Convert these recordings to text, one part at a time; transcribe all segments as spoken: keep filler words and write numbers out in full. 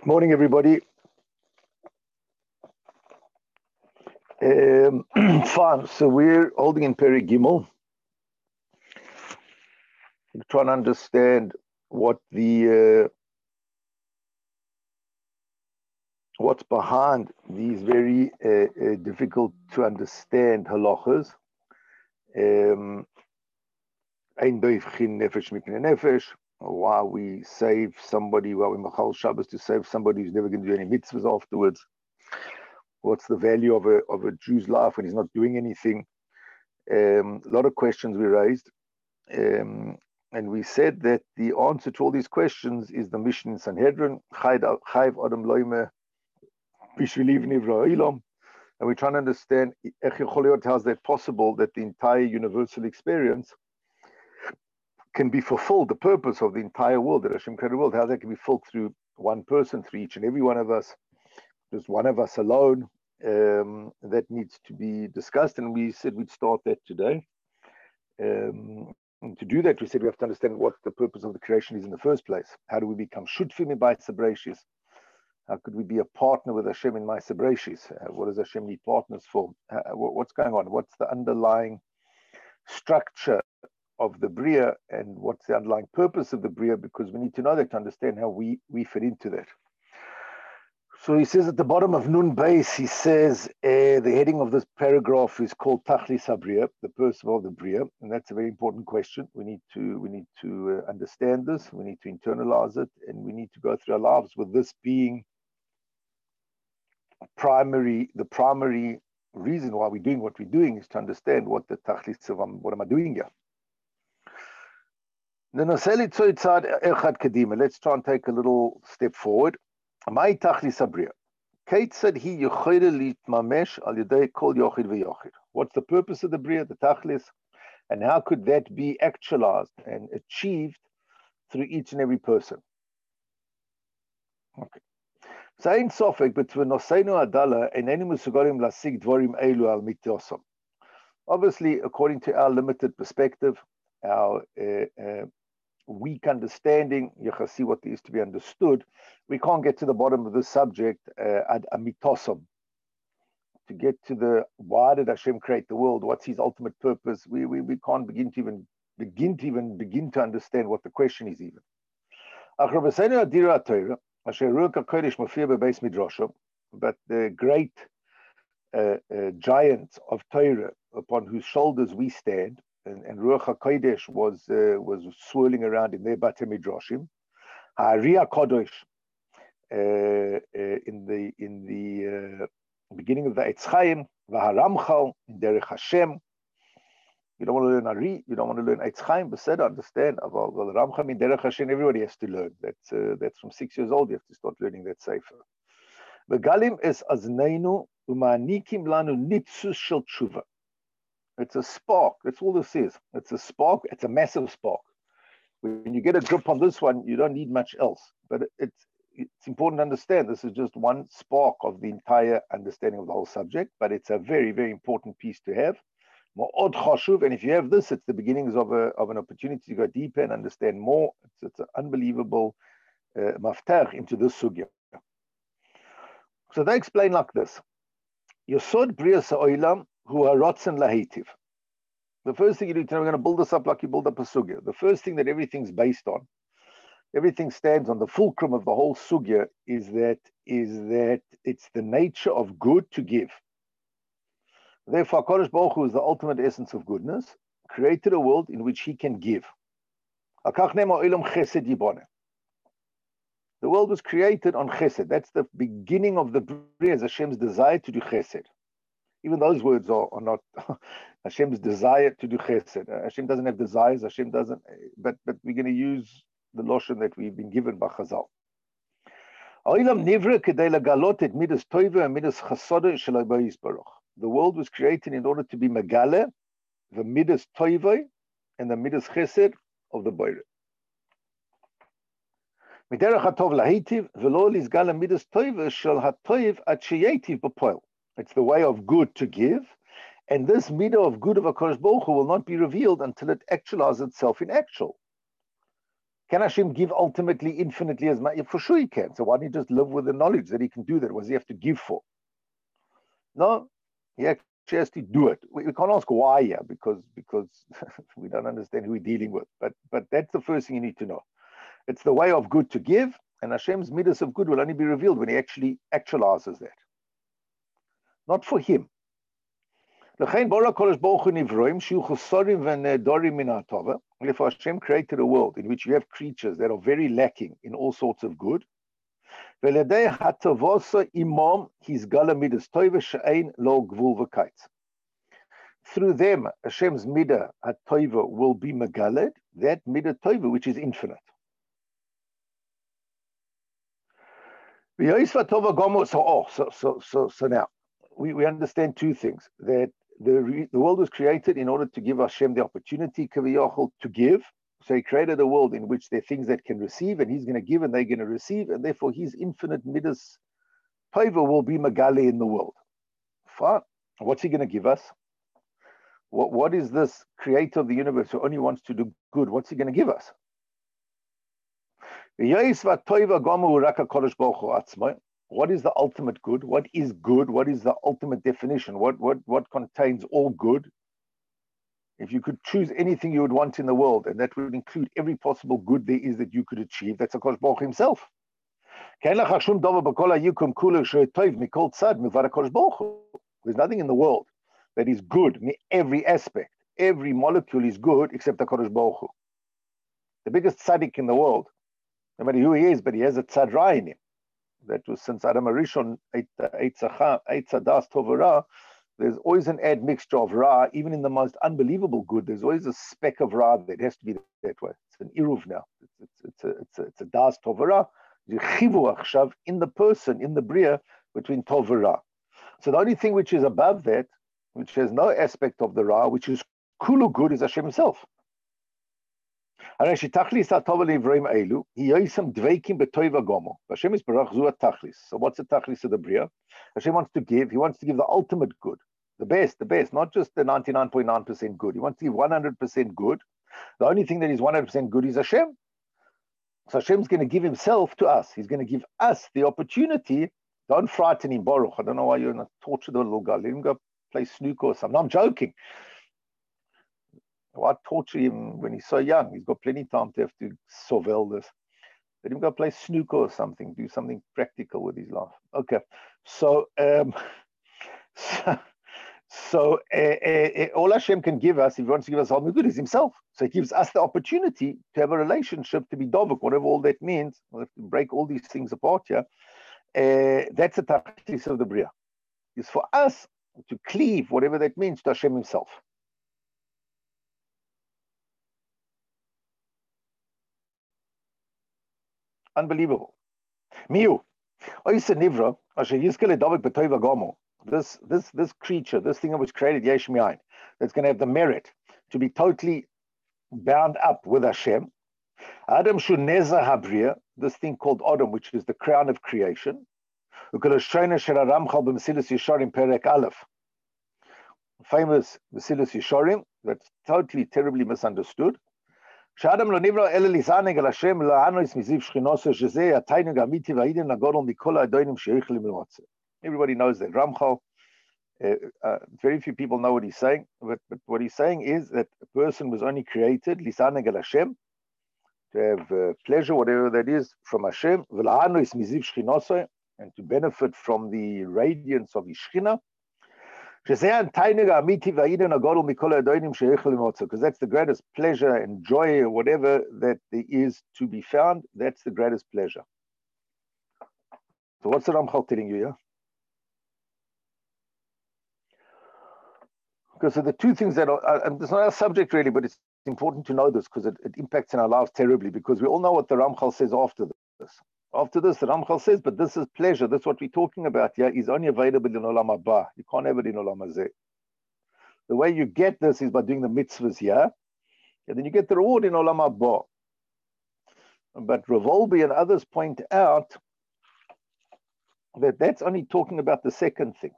Morning, everybody. Um, fine. So we're holding in Peri Gimel. We're trying to understand what the uh, what's behind these very uh, uh, difficult to understand halachas. Um, why we save somebody, why we machal Shabbos to save somebody who's never going to do any mitzvahs afterwards. What's the value of a of a Jew's life when he's not doing anything? Um, a lot of questions we raised. Um, and we said that the answer to all these questions is the mission in Sanhedrin, Chayv Adam Loime, Bishviliv Nivra Ilam. And we're trying to understand how is that possible that the entire universal experience can be fulfilled, the purpose of the entire world, that Hashem created world, how that can be fulfilled through one person, through each and every one of us, just one of us alone. Um, that needs to be discussed, and we said we'd start that today. Um, and to do that, we said we have to understand what the purpose of the creation is in the first place. How do we become shutfim by Sabrashis? How could we be a partner with Hashem in my Sabrashis? Uh, what does Hashem need partners for? Uh, what's going on? What's the underlying structure of the Bria, and what's the underlying purpose of the Bria? Because we need to know that to understand how we, we fit into that. So he says at the bottom of Nun Beis, he says uh, the heading of this paragraph is called Tachlis HaBria, the purpose of the Bria, and that's a very important question. We need to we need to uh, understand this. We need to internalize it, and we need to go through our lives with this being primary. The primary reason why we're doing what we're doing is to understand what the Tachlis of um, what am I doing here. Let's try and take a little step forward. My Tachlis HaBria. Keitzad hi yochid litmamesh al yedei kol yochid v'yochid. What's the purpose of the Bria, the Tachlis, and how could that be actualized and achieved through each and every person? Okay. So ein sofek between noseinu adala and enu musugarim lasig dvarim elu al mitosam. Obviously, according to our limited perspective, our uh, uh, weak understanding, you can see what is to be understood, we can't get to the bottom of the subject uh, ad amitosam. To get to the why did Hashem create the world, what's his ultimate purpose, we, we, we can't begin to even begin to even begin to understand what the question is even. But the great uh, uh, giant of Torah upon whose shoulders we stand, and, and Ruach HaKodesh was uh, was swirling around in their Batei Midrashim. Ha'Ariya Kodesh uh, uh, in the in the uh, beginning of the Eitz Chaim, V'Haramchal in Derech Hashem. You don't want to learn Ari, you don't want to learn Eitz Chaim, but said understand. Well, well, Ramchal in Derech Hashem, everybody has to learn. That's uh, that's from six years old. You have to start learning that sefer. V'Galim es aznainu u'ma'anikim lanu nitzus shel tshuva. It's a spark. That's all this is. It's a spark. It's a massive spark. When you get a grip on this one, you don't need much else. But it's it's important to understand this is just one spark of the entire understanding of the whole subject. But it's a very, very important piece to have. Ma'od chashuv. And if you have this, it's the beginnings of a of an opportunity to go deeper and understand more. It's, it's an unbelievable uh, maftach into this sugya. So they explain like this: Yesod Bria Sa'olam. Who are rotzen lahativ. The first thing you do to know, we're going to build this up like you build up a sugya. The first thing that everything's based on, everything stands on, the fulcrum of the whole sugya is that is that it's the nature of good to give. Therefore, HaKadosh Baruch Hu is the ultimate essence of goodness, created a world in which he can give. The world was created on chesed. That's the beginning of the Bria, Hashem's desire to do chesed. Even those words are, are not Hashem's desire to do chesed. Hashem doesn't have desires. Hashem doesn't. But but we're going to use the loshon that we've been given by Chazal. The world was created in order to be megale, the midas toive and the midas chesed of the Boire. Miderach hatov lahitiv v'lo lizgala midas toive shel hatoiv at sheyetiv b'poel. It's the way of good to give, and this midah of good of HaKadosh Baruch Hu will not be revealed until it actualizes itself in actual. Can Hashem give ultimately, infinitely as much? For sure he can. So why don't he just live with the knowledge that he can do that? What does he have to give for? No, he actually has to do it. We, we can't ask why here because because we don't understand who we're dealing with. But but that's the first thing you need to know. It's the way of good to give, and Hashem's midas of good will only be revealed when he actually actualizes that. Not for him. Therefore, Hashem created a world in which you have creatures that are very lacking in all sorts of good. Through them, Hashem's midah hatova will be megaled, that midah tova which is infinite. So, oh, so, so, so, so now we, we understand two things: that the the world was created in order to give Hashem the opportunity, kaviyachol, to give. So he created a world in which there are things that can receive, and he's going to give, and they're going to receive, and therefore his infinite midas tova will be megale in the world. Fine. What's he going to give us? What what is this creator of the universe who only wants to do good? What's he going to give us? What is the ultimate good? What is good? What is the ultimate definition? What what what contains all good? If you could choose anything you would want in the world, and that would include every possible good there is that you could achieve, that's HaKadosh Baruch Hu himself. There's nothing in the world that is good in every aspect. Every molecule is good except HaKadosh Baruch Hu. The biggest tzaddik in the world, no matter who he is, but he has a tzad ra in him. That was since Adam Arishon, Eitz Hadas Tovara, there's always an admixture of ra, even in the most unbelievable good. There's always a speck of ra that has to be that way. It's an iruv now. It's, it's, it's, a, it's, a, it's a das tovara. In the person, in the bria, between tovara. So the only thing which is above that, which has no aspect of the ra, which is kulu good, is Hashem himself. Hashem is barach zu tachlis. So what's the tachlis of the bria? Hashem wants to give. He wants to give the ultimate good, the best, the best, not just the ninety-nine point nine percent good. He wants to give one hundred percent good. The only thing that is one hundred percent good is Hashem. So Hashem's going to give himself to us. He's going to give us the opportunity. Don't frighten him, Baruch. I don't know why you're going to torture the little guy. Let him go play snooker or something. No, I'm joking. Why torture him when he's so young? He's got plenty of time to have to surveil this. Let him go play snooker or something, do something practical with his life. Okay, so um, so, so uh, uh, all Hashem can give us, if he wants to give us all good, is himself. So he gives us the opportunity to have a relationship, to be dovuk, whatever all that means. We'll have to break all these things apart here. Uh, that's the tachlis of the bria. It's for us to cleave, whatever that means, to Hashem himself. Unbelievable. Miu. This this this creature, this thing which created Yesh Mi'ayin, that's going to have the merit to be totally bound up with Hashem. Adam Shuneza Habriya, this thing called Adam, which is the crown of creation. Famous Mesillas Yesharim, that's totally terribly misunderstood. Everybody knows that. Ramchal, uh, uh, very few people know what he's saying, but, but what he's saying is that a person was only created, lisaneg el Hashem, to have uh, pleasure, whatever that is, from Hashem, and to benefit from the radiance of his Shechina. Because that's the greatest pleasure and joy, or whatever that there is to be found, that's the greatest pleasure. So what's the Ramchal telling you here? Because of the two things that are, and it's not our subject really, but it's important to know this because it, it impacts in our lives terribly, because we all know what the Ramchal says after this. After this, the Ramchal says, but this is pleasure. That's what we're talking about here. Is only available in Olam Haba. You can't have it in Olam Hazeh. The way you get this is by doing the mitzvahs here, and then you get the reward in Olam Haba. But Revolbi and others point out that that's only talking about the second thing.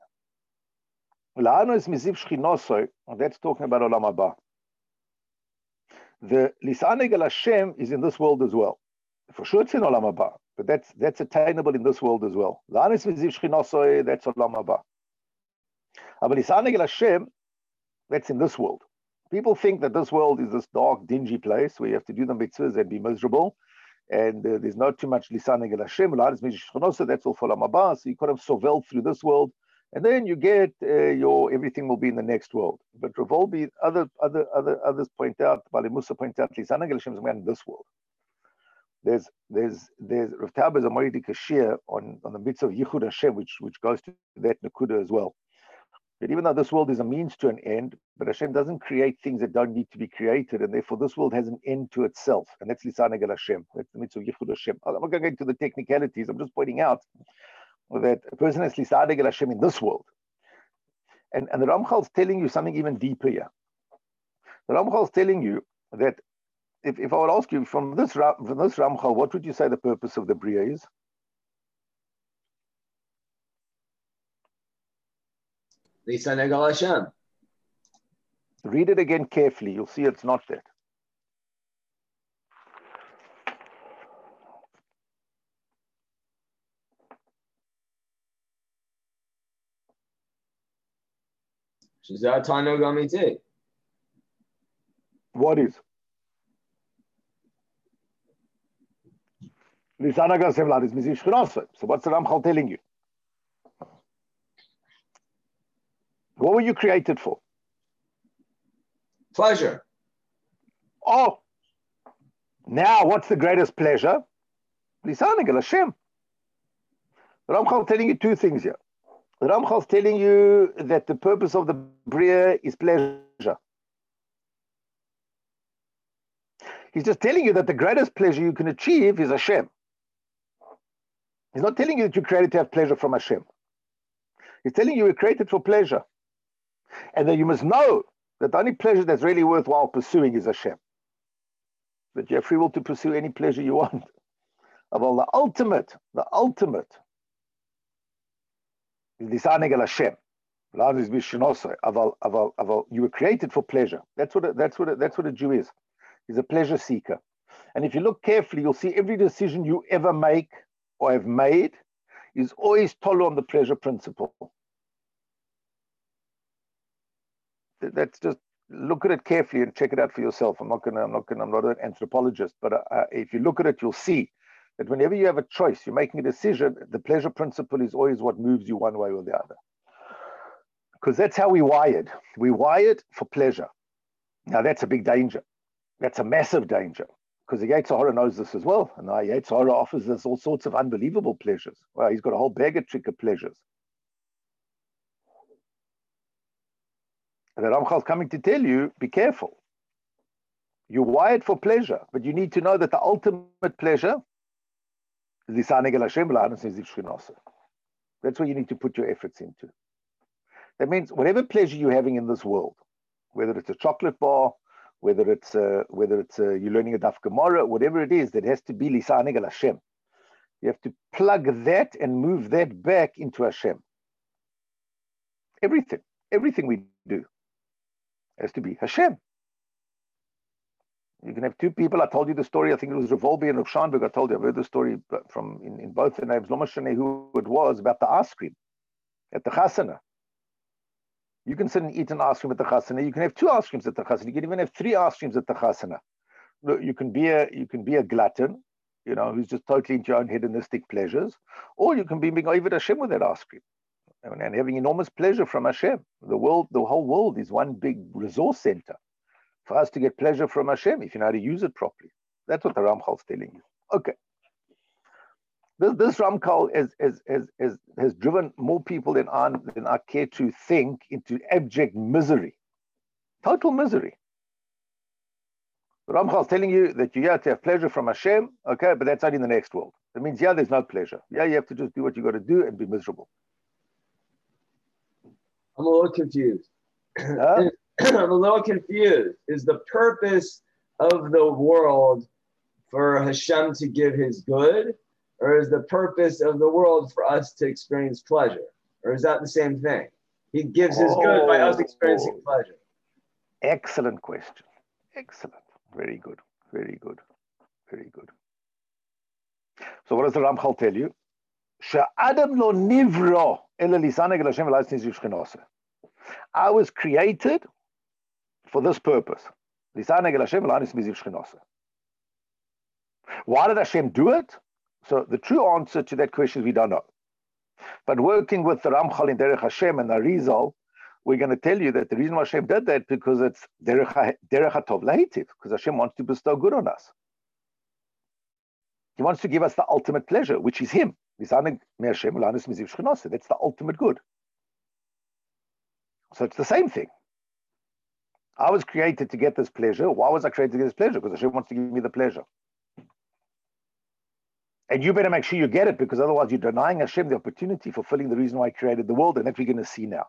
And that's talking about Olam Haba. The Lisaneg el Hashem is in this world as well. For sure it's in Olam Haba, but that's that's attainable in this world as well. That's Olam Haba. But Lisaneg el Hashem, that's in this world. People think that this world is this dark, dingy place where you have to do the mitzvahs and be miserable, and uh, there's not too much Lisaneg el Hashem. That's all for Olam Haba. So you kind of sovel through this world, and then you get uh, your everything will be in the next world. But Rav Wolbe, other other other others point out, Bali Musa point out, Lisaneg el Hashem is in this world. There's there's there's Rav Tab is a Moridi Kashir on on the mitzvah of Yichud Hashem, which which goes to that Nakuda as well. But even though this world is a means to an end, but Hashem doesn't create things that don't need to be created, and therefore this world has an end to itself, and that's Lisaneg el Hashem. That's the mitzvah of Yichud Hashem. I'm not going into the technicalities. I'm just pointing out that a person has Lisaneg el Hashem in this world, and and the Ramchal is telling you something even deeper here. The Ramchal is telling you that if, if I would ask you from this from this Ramchal, what would you say the purpose of the Bria is? Lisaneg el Hashem. Read it again carefully. You'll see it's not that. Shazar Tano Gamiti. What is? Lisaneg el Hashem is Miziv Shchinasa. So what's the Ramchal telling you? What were you created for? Pleasure. Oh, now what's the greatest pleasure? Lisaneg el Hashem. The Ramchal is telling you two things here. The Ramchal is telling you that the purpose of the Bria is pleasure. He's just telling you that the greatest pleasure you can achieve is Hashem. He's not telling you that you're created to have pleasure from Hashem. He's telling you you're created for pleasure. And that you must know that the only pleasure that's really worthwhile pursuing is Hashem. That you have free will to pursue any pleasure you want. Of all the ultimate, the ultimate is Lisaneg el Hashem. You were created for pleasure. That's what a, that's what a, that's what a Jew is. He's a pleasure seeker. And if you look carefully, you'll see every decision you ever make or have made is always tolu on the pleasure principle. That's just look at it carefully and check it out for yourself. I'm not gonna, I'm not gonna, I'm not an anthropologist, but uh, if you look at it, you'll see that whenever you have a choice, you're making a decision, the pleasure principle is always what moves you one way or the other. Because that's how we wired. We wired for pleasure. Now that's a big danger. That's a massive danger. Because the Yetzer Hara knows this as well. And the Yetzer Hara offers us all sorts of unbelievable pleasures. Well, he's got a whole bag of trick of pleasures. And the Ramchal is coming to tell you, be careful. You're wired for pleasure, but you need to know that the ultimate pleasure is Lisaneg el Hashem. That's where you need to put your efforts into. That means whatever pleasure you're having in this world, whether it's a chocolate bar, whether it's uh, whether it's uh, you're learning a Daf Gemara, whatever it is, that has to be Lisaneg el Hashem. You have to plug that and move that back into Hashem. Everything, everything we do has to be Hashem. You can have two people. I told you the story. I think it was Rav Wolbe and Rav Scheinberg. I told you. I've heard the story from in, in both the names. Lo mashane who it was about the ice cream at the Chasana. You can sit and eat an ice cream at the Chasana. You can have two ice creams at the Chasana. You can even have three ice creams at the Chasana. You can be a you can be a glutton, you know, who's just totally into your own hedonistic pleasures, or you can be being over Hashem with that ice cream. And having enormous pleasure from Hashem. The world, the whole world is one big resource center for us to get pleasure from Hashem if you know how to use it properly. That's what the Ramchal is telling you. Okay. This, this Ramchal has, has, has, has, has driven more people than I, than I care to think into abject misery. Total misery. The Ramchal is telling you that you have to have pleasure from Hashem, okay, but that's only in the next world. That means, yeah, there's no pleasure. Yeah, you have to just do what you got to do and be miserable. I'm a little confused. Huh? I'm a little confused. Is the purpose of the world for Hashem to give his good, or is the purpose of the world for us to experience pleasure? Or is that the same thing? He gives his oh, good by us experiencing pleasure. Excellent question. Excellent. Very good. Very good. Very good. So what does the Ramchal tell you? She'adam lo nivro ela lisaneg el Hashem v'lo yisniz yishchenose. I was created for this purpose. Lisaneg el Hashem v'lo yisniz yishchenose. Why did Hashem do it? So the true answer to that question is we don't know. But working with the Ramchal in Derech Hashem and the Arizal, we're going to tell you that the reason why Hashem did that because it's Derech HaTov Lahitiv, because Hashem wants to bestow good on us. He wants to give us the ultimate pleasure, which is Him. That's the ultimate good. So it's the same thing. I was created to get this pleasure. Why was I created to get this pleasure? Because Hashem wants to give me the pleasure. And you better make sure you get it, because otherwise you're denying Hashem the opportunity, fulfilling the reason why He created the world, and that we're going to see now.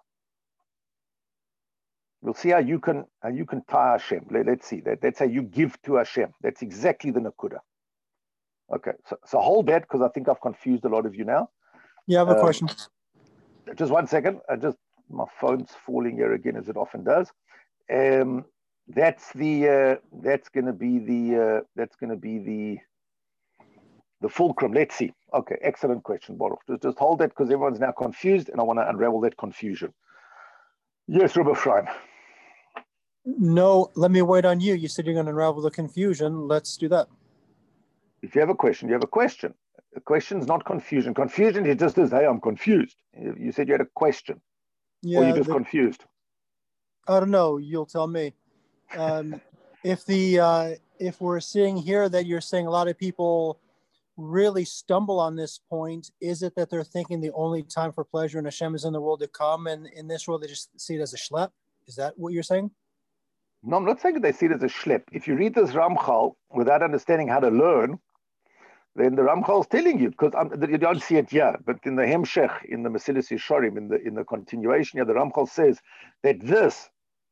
We'll see how you can how you can tie Hashem. Let, let's see. That, that's how you give to Hashem. That's exactly the Nakuda. Okay, so, so hold that, because I think I've confused a lot of you now. You have a um, question. Just one second. I just my phone's falling here again, as it often does. Um, that's the uh, that's going to be the uh, that's going to be the the fulcrum. Let's see. Okay, excellent question, Baruch. Just just hold that, because everyone's now confused, and I want to unravel that confusion. Yes, Rabbi Ephraim. No, let me wait on you. You said you're going to unravel the confusion. Let's do that. If you have a question, you have a question. The question is not confusion. Confusion is just as, hey, I'm confused. You said you had a question. Yeah, or you're just the, confused. I don't know. You'll tell me. Um, if the uh, if we're seeing here that you're saying a lot of people really stumble on this point, is it that they're thinking the only time for pleasure in Hashem is in the world to come, and in this world they just see it as a schlep? Is that what you're saying? No, I'm not saying that they see it as a schlep. If you read this Ramchal without understanding how to learn, then the Ramchal is telling you, because you don't see it here, but in the Hemshech, in the Mesilas Yesharim, in the in the continuation here, the Ramchal says that this,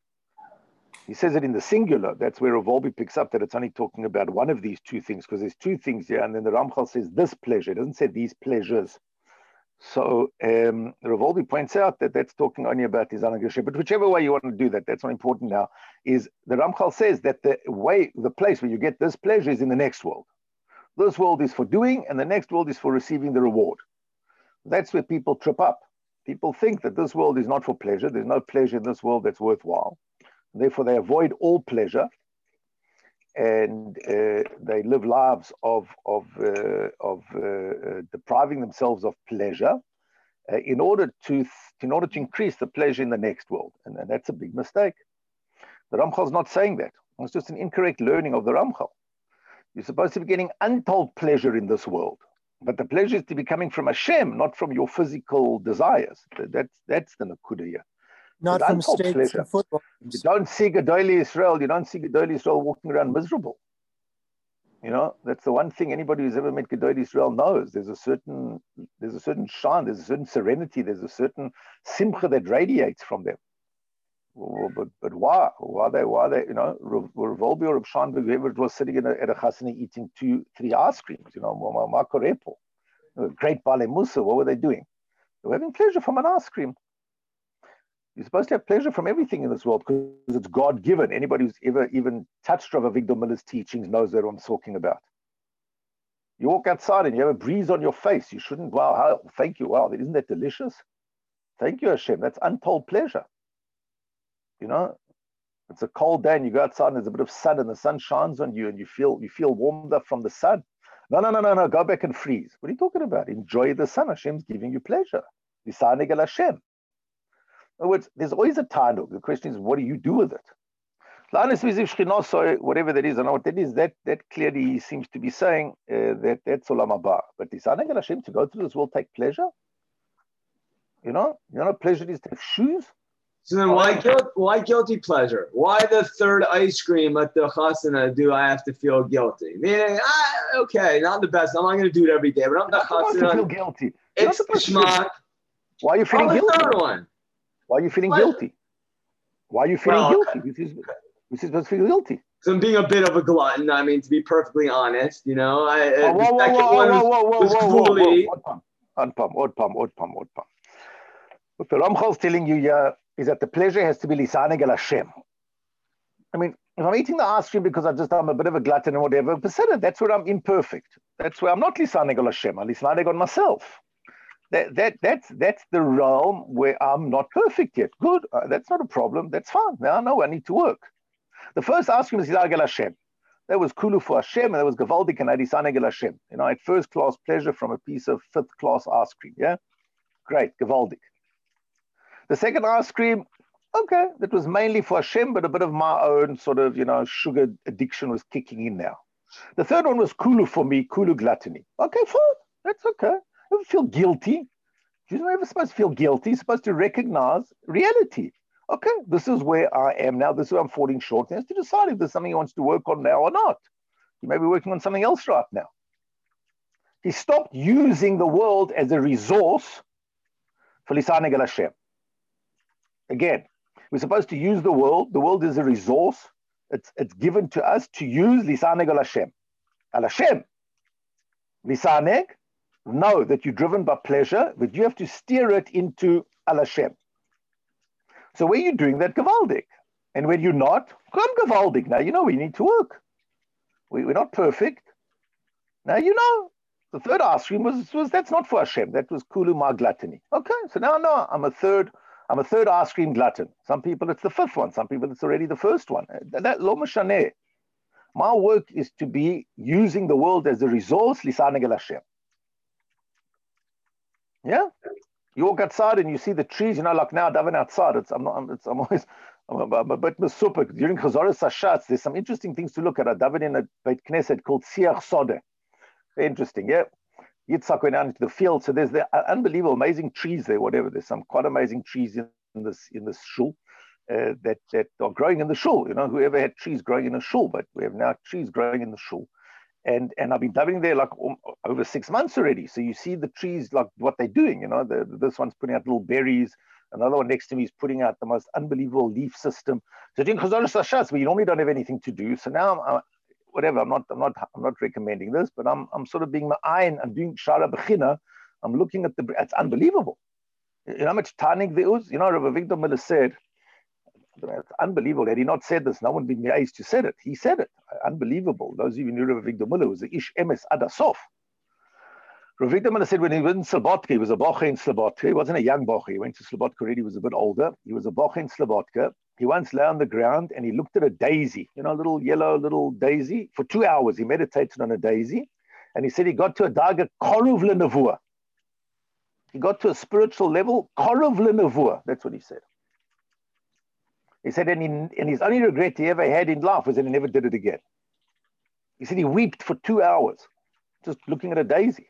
he says it in the singular. That's where Rav Wolbe picks up that it's only talking about one of these two things, because there's two things here, and then the Ramchal says this pleasure. It doesn't say these pleasures. So um, Rav Wolbe points out that that's talking only about the Zan Geshem. But whichever way you want to do that, that's not important now. Is the Ramchal says that the way, the place where you get this pleasure is in the next world. This world is for doing, and the next world is for receiving the reward. That's where people trip up. People think that this world is not for pleasure. There's no pleasure in this world that's worthwhile. Therefore, they avoid all pleasure, and uh, they live lives of of uh, of uh, uh, depriving themselves of pleasure uh, in order to in order to increase the pleasure in the next world, and, and that's a big mistake. The Ramchal is not saying that. It's just an incorrect learning of the Ramchal. You're supposed to be getting untold pleasure in this world, but the pleasure is to be coming from Hashem, not from your physical desires. That's that's the Nakuda here. Not from states and football. You don't see Gedolei Israel. You don't see Gedolei Israel walking around miserable. You know, that's the one thing anybody who's ever met Gedolei Israel knows. There's a certain, there's a certain shine. There's a certain serenity. There's a certain simcha that radiates from them. Well, but but why? Why they? Why they? You know, Rav Wolbe or Rav Scheinberg, whoever it was, sitting in a, at a chasana eating two, three ice creams. You know, Makorepo, great Bale Musa. What were they doing? They were having pleasure from an ice cream. You're supposed to have pleasure from everything in this world because it's God-given. Anybody who's ever even touched Rav Avigdor Miller's teachings knows that what I'm talking about. You walk outside and you have a breeze on your face. You shouldn't, wow, how, thank you, wow, isn't that delicious? Thank you, Hashem. That's untold pleasure. You know, it's a cold day and you go outside and there's a bit of sun and the sun shines on you and you feel you feel warmed up from the sun. No, no, no, no, no, go back and freeze. What are you talking about? Enjoy the sun. Hashem's giving you pleasure. Lisaneg el Hashem. In other words, there's always a tanug. The question is, what do you do with it? Whatever that is, I don't know what that is. That that clearly seems to be saying uh, that that's olam haba. But Lisaneg el Hashem, to go through this world, take pleasure. You know, you know, what pleasure is to have shoes. So then, why guilt? Why guilty pleasure? Why the third ice cream at the chasana do I have to feel guilty? Meaning, ah, okay, not the best. I'm not going to do it every day, but I'm the chasana. Feel guilty. It's schmuck. Why are you feeling I'm guilty? The third one. Why are you feeling what? guilty? Why are you feeling well, guilty? This is this is supposed to feel guilty. So I'm being a bit of a glutton. I mean, to be perfectly honest, you know, I. Oh, whoa, whoa, whoa, whoa, whoa, whoa, whoa, whoa, whoa, Odd pump, odd pump, odd pump, odd pump. What the Ramchal is telling you here is that the pleasure has to be lisaneg el Hashem. I mean, If I'm eating the ice cream because I just I'm a bit of a glutton and whatever, Beseder, that's where I'm imperfect. That's where I'm not lisanig on Hashem. I'm lisanig on myself. That that that's that's the realm where I'm not perfect yet. Good, uh, that's not a problem. That's fine. Now I know I need to work. The first ice cream is lisanig Hashem. That was kulu for Hashem, and that was gavaldik and lisanig Hashem. You know, I had first class pleasure from a piece of fifth class ice cream. Yeah, great, gavaldik. The second ice cream. Okay, that was mainly for Hashem, but a bit of my own sort of, you know, sugar addiction was kicking in now. The third one was kulu for me, kulu gluttony. Okay, fine, that's okay. You ever feel guilty? You're never supposed to feel guilty. You're supposed to recognize reality. Okay, this is where I am now. This is where I'm falling short. He has to decide if there's something he wants to work on now or not. He may be working on something else right now. He stopped using the world as a resource for lisanig Hashem. Again, we're supposed to use the world. The world is a resource. It's, it's given to us to use lisaneg al Hashem. Al Hashem. Lisaneg, know that you're driven by pleasure, but you have to steer it into al Hashem. So where you're doing that, gavaldik. And when you're not, come gavaldik. Now you know we need to work. We, we're not perfect. Now you know. The third ice cream was, was that's not for Hashem. That was kulu ma gluttony. Okay, so now no, I'm a third I'm a third ice cream glutton. Some people it's the fifth one. Some people it's already the first one. That lo mashaneh. My work is to be using the world as a resource, lisaneg al Hashem. Yeah? You walk outside and you see the trees, you know, like now, daven outside, it's, I'm, not, I'm, it's, I'm always, I'm a, I'm a bit mesupik. During Chazoros Hashatz, there's some interesting things to look at. I daven in a Beit Knesset called Siach Sodeh. Very interesting, yeah? Yitzhak went out into the field, so there's the unbelievable, amazing trees there, whatever. There's some quite amazing trees in this in this shul uh, that, that are growing in the shul. You know, whoever had trees growing in a shul, but we have now trees growing in the shul. And and I've been davening there like um, over six months already. So you see the trees, like what they're doing, you know, the, this one's putting out little berries. Another one next to me is putting out the most unbelievable leaf system. So doing Chazoros Hashatz, but you normally don't have anything to do. So now I'm, whatever, I'm not, I'm not, I'm not recommending this, but I'm, I'm sort of being my ayin. I'm doing Shara Bechina. I'm looking at the, it's unbelievable. You know how much tanig there is? You know, Rabbi Victor Miller said, it's unbelievable. Had he not said this, no one would be asked to said it. He said it. Unbelievable. Those of you who knew Rabbi Victor Miller was the Ish Emes Adasof. Rabbi Victor Miller said when he was in Slobodka, he was a boche in Slobodka. He wasn't a young boche. He went to Slobodka already. He was a bit older. He was a boche in Slobodka. He once lay on the ground and he looked at a daisy, you know, a little yellow little daisy. For two hours, he meditated on a daisy. And he said he got to a daga koruv lenavua. He got to a spiritual level, koruv lenavua. That's what he said. He said, and, he, and his only regret he ever had in life was that he never did it again. He said he wept for two hours, just looking at a daisy.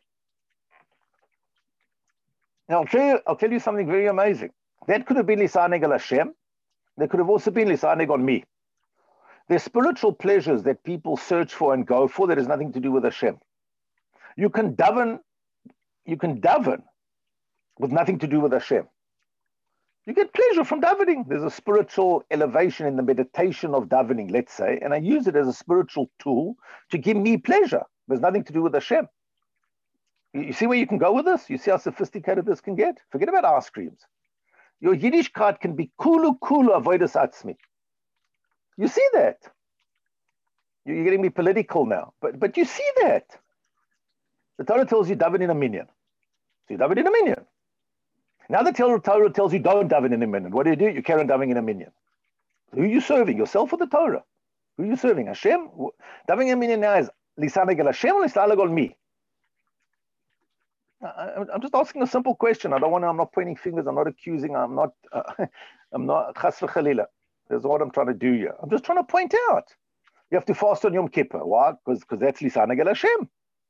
Now, I'll tell you, I'll tell you something very amazing. That could have been lisaneg al Hashem. There could have also been lisaneg on me. There's spiritual pleasures that people search for and go for that has nothing to do with Hashem. You can daven, you can daven with nothing to do with Hashem. You get pleasure from davening. There's a spiritual elevation in the meditation of davening, let's say, and I use it as a spiritual tool to give me pleasure. There's nothing to do with Hashem. You see where you can go with this? You see how sophisticated this can get? Forget about ice creams. Your Yiddishkeit can be kulu kulu avodas atzmi. You see that? You're getting me political now, but but you see that. The Torah tells you daven in a minyan. So you daven in a minyan. Now the Torah tells you don't daven in a minyan. What do you do? You carry on davening in a minyan. Who are you serving? Yourself or the Torah? Who are you serving? Hashem? Davening in a minyan now is lisaneg al Hashem or lisaneg al me? I'm just asking a simple question. I don't want to, I'm not pointing fingers. I'm not accusing. I'm not, uh, I'm not, chas v'chalila. That's what I'm trying to do here. I'm just trying to point out. You have to fast on Yom Kippur. Why? Because because that's lisaneg al Hashem.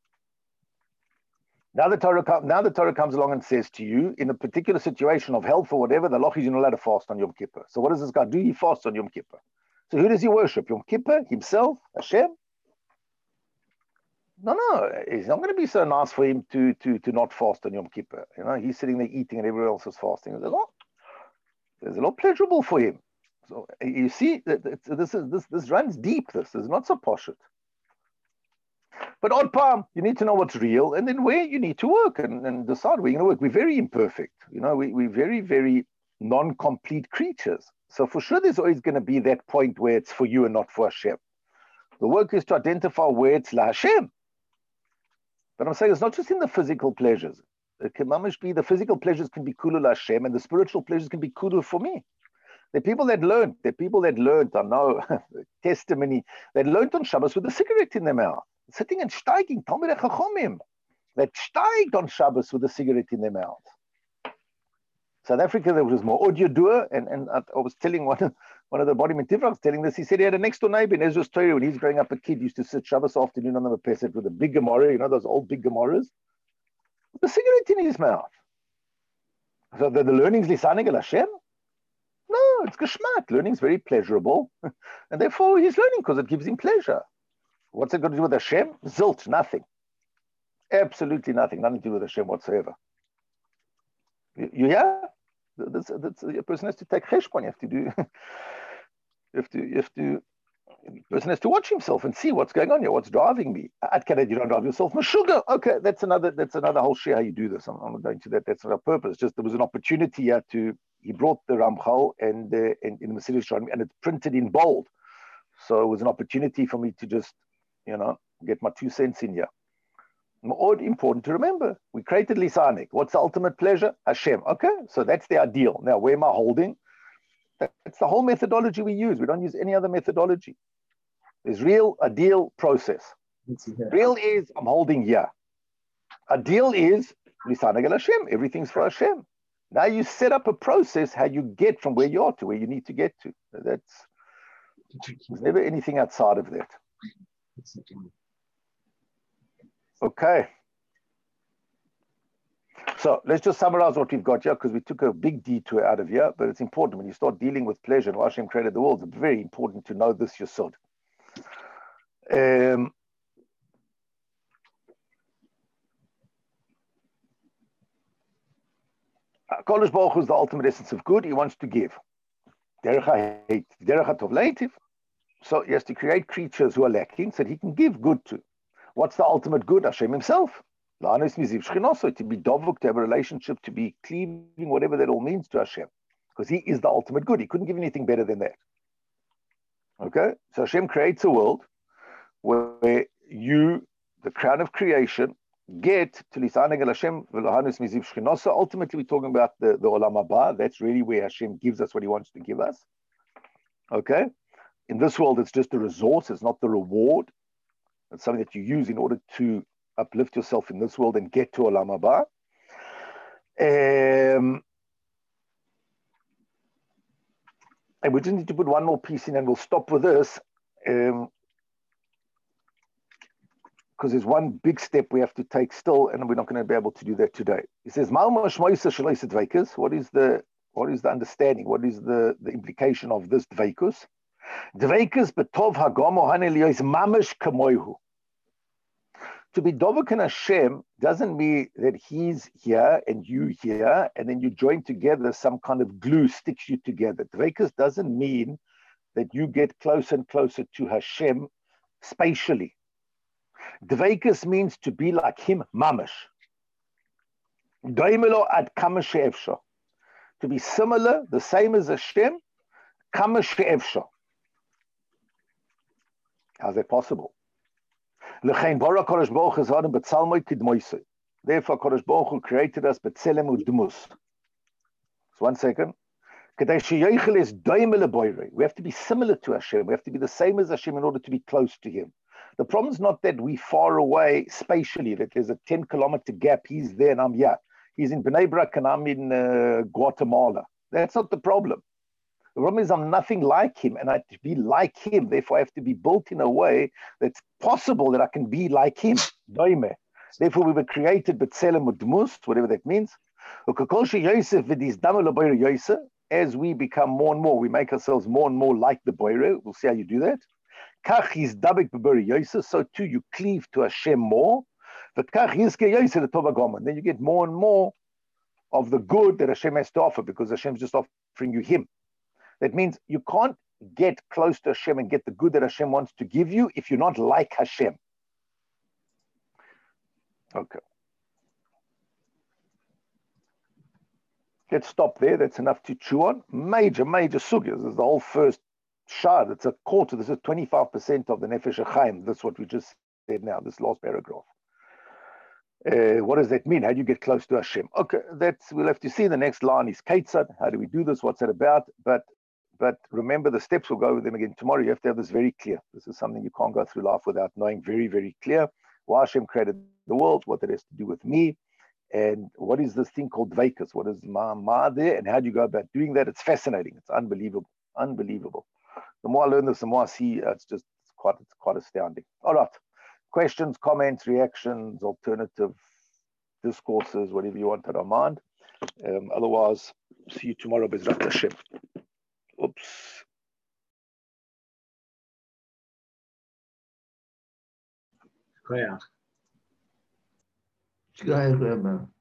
Now the, Torah, now the Torah comes along and says to you, in a particular situation of health or whatever, the loch is not allowed to fast on Yom Kippur. So what does this guy do? He fasts on Yom Kippur. So who does he worship? Yom Kippur? Himself? Hashem? No, no, it's not going to be so nice for him to to to not fast on Yom Kippur. You know, he's sitting there eating and everyone else is fasting. There's a lot, there's a lot pleasurable for him. So you see, that this is this this runs deep. This is not so poshut. But odd palm, you need to know what's real, and then where you need to work and, and decide where you're going to work. We're very imperfect. You know, we we're very very non-complete creatures. So for sure, there's always going to be that point where it's for you and not for Hashem. The work is to identify where it's La Hashem. But I'm saying it's not just in the physical pleasures. It can mamish be the physical pleasures can be kulu La Hashem, and the spiritual pleasures can be kulu for me. There are people that learned. There are people that learned. I know testimony. They learned on Shabbos with a cigarette in their mouth, sitting and steiging. Talmidei Chachomim that steiged on Shabbos with a cigarette in their mouth. South Africa, there was more audio doer, and, and I was telling one of, one of the body was telling this. He said he had a next door neighbor in Ezra's Torah when he was growing up. A kid used to sit Shabbos afternoon on the Pesach with a big Gemara, you know, those old big Gemaras, with a cigarette in his mouth. So the, the learning's lisanig el Hashem? No, it's geschmack. Learning's very pleasurable, and therefore he's learning because it gives him pleasure. What's it got to do with Hashem? Zilch, nothing. Absolutely nothing. Nothing to do with Hashem whatsoever. You, you hear? That's, that's, a person has to take cheshbon. You have to do. you have to. You have to. The person has to watch himself and see what's going on here. What's driving me? At Canada, you don't drive yourself. Meshuga. Okay, that's another. That's another whole share how you do this. I'm, I'm not going to that. That's not our purpose. Just there was an opportunity here to. He brought the Ramchal and uh, and in the Mesillas Yesharim, and it's printed in bold. So it was an opportunity for me to just, you know, get my two cents in here. More important to remember, we created Lisanik. What's the ultimate pleasure? Hashem. Okay, so that's the ideal. Now, where am I holding? That's the whole methodology we use. We don't use any other methodology. There's real, ideal, process. Real is I'm holding here. Ideal is Lisanik el Hashem. Everything's for Hashem. Now you set up a process how you get from where you are to where you need to get to. That's there's never anything outside of that. Okay. So let's just summarize what we've got here, because we took a big detour out of here, but it's important when you start dealing with pleasure and Hashem created the world. It's very important to know this yourself. Um, Kodesh Baruch Hu is the ultimate essence of good. He wants to give. Derech ha'heit, derech ha'tov leitiv. So he has to create creatures who are lacking so that he can give good to. What's the ultimate good? Hashem himself. To be dovuk, to have a relationship, to be cleaving, whatever that all means to Hashem. Because he is the ultimate good. He couldn't give anything better than that. Okay? So Hashem creates a world where you, the crown of creation, get to Lisaneg el Hashem v'lohanus miziv shchinosa. Ultimately, we're talking about the, the Olam Haba. That's really where Hashem gives us what he wants to give us. Okay? In this world, it's just a resource. It's not the reward. It's something that you use in order to uplift yourself in this world and get to Olam Haba. Um, and we just need to put one more piece in and we'll stop with this. Um, because there's one big step we have to take still, and we're not going to be able to do that today. He says, what is the what is the understanding? What is the, the implication of this dveikus? Dveikus betov hagamo haneliyos mamish kamoihu. To be dovuk in Hashem doesn't mean that he's here and you here, and then you join together, some kind of glue sticks you together. Dveikus doesn't mean that you get closer and closer to Hashem spatially. Dveikus means to be like him, mamash. Doimelo ad kama she'efsha. To be similar, the same as Hashem, kama she'efsha. How's that possible? L'chein bara Kodesh Baruch Hu zvarim b'tzalmoi kidmoisei. Therefore, Kodesh Baruch Hu created us b'tzelem u'dmus. So one second. Kedei she'yochel es doimelo boirei. We have to be similar to Hashem. We have to be the same as Hashem in order to be close to him. The problem is not that we're far away spatially, that there's a ten kilometer gap. He's there and I'm here. He's in Bnei Brak and I'm in uh, Guatemala. That's not the problem. The problem is I'm nothing like him and I have to be like him. Therefore, I have to be built in a way that's possible that I can be like him. Therefore, we were created b'tzelem u'dmus, whatever that means. As we become more and more, we make ourselves more and more like the Boire. We'll see how you do that. So too you cleave to Hashem more. Then you get more and more of the good that Hashem has to offer, because Hashem is just offering you him. That means you can't get close to Hashem and get the good that Hashem wants to give you if you're not like Hashem. Okay. let's stop there. That's enough to chew on. Major, major sugyas. This is the whole first shard. It's a quarter. This is twenty-five percent of the Nefesh HaChaim. That's what we just said now, this last paragraph. Uh, what does that mean? How do you get close to Hashem? Okay, that's, we'll have to see. The next line is Ketzad. How do we do this? What's that about? But but remember, the steps, we'll go over them again tomorrow. You have to have this very clear. This is something you can't go through life without knowing very, very clear. Why Hashem created the world, what it has to do with me, and what is this thing called Dveikus? What is ma, ma there, and how do you go about doing that? It's fascinating. It's unbelievable. Unbelievable. The more I learn this, the more I see, uh, it's just it's quite, it's quite astounding. All right. Questions, comments, reactions, alternative discourses, whatever you want, I don't mind. Um, otherwise, see you tomorrow, Bezrat Hashem. Oops. Go ahead, man.